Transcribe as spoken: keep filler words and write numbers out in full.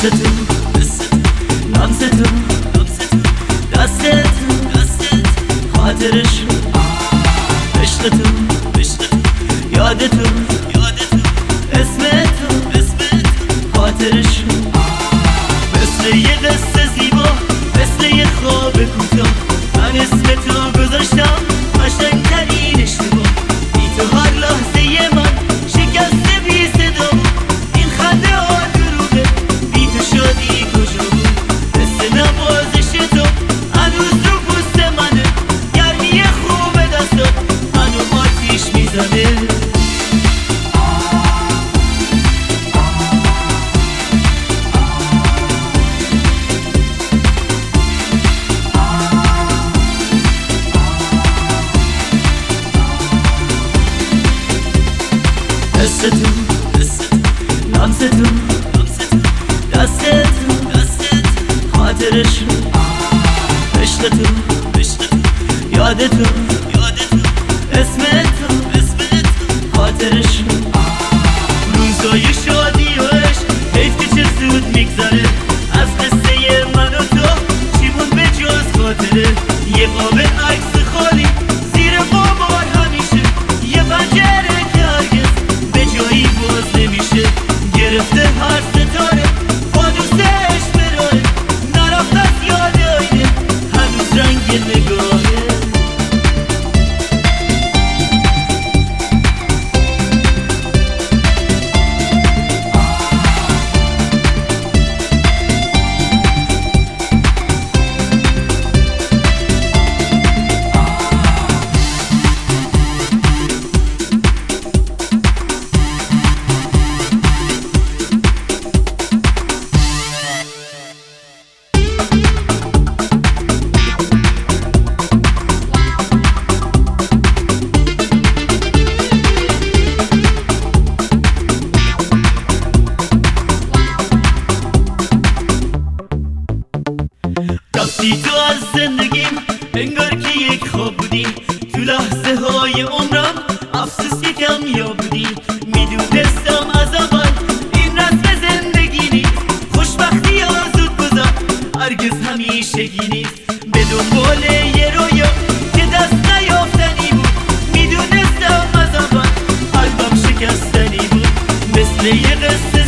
مثل تو لمس تو دست تو خاطرش عشق تو یاد تو اسم تو خاطرش مثل یه قصه زیبا مثل یه خواب کوتاه من اسم تو گذاشتم قشنگترین اشتباه بی تو هر لحظه من شکسته بی صدا این خنده ها دروغه بی تو شادی کجا بود مثل نوازش تو هنوز رو پوست منه گرمی خوب دستات منو آتیش میزنه مثل تو لمس تو دست تو خاطرش عشق تو یاد تو اسم تو خاطرش روزای شادی و عشق حیف که چه زود میگذره از قصه من و تو چیمون به جز خاطره یه قاب عکس خالی زیر قمار همیشه یه پنجره که هرگز به جایی باز نمیشه گرفته هر ستاره فانوسش برای نرفت از یاد آینه هنوز رنگ نگاهه رفتی تو از زندگیم انگار که یک خواب بودی تو لحظه های عمرم افسوس که کم یا بودی میدونستم از اول این رسم زندگی نیست خوشبختی ها زود گذر هرگز همیشگی نیست به دنبال یه رویا که دست نیافتنی بود میدونستم از اول قلبم شکستنی بود مثل یه قصه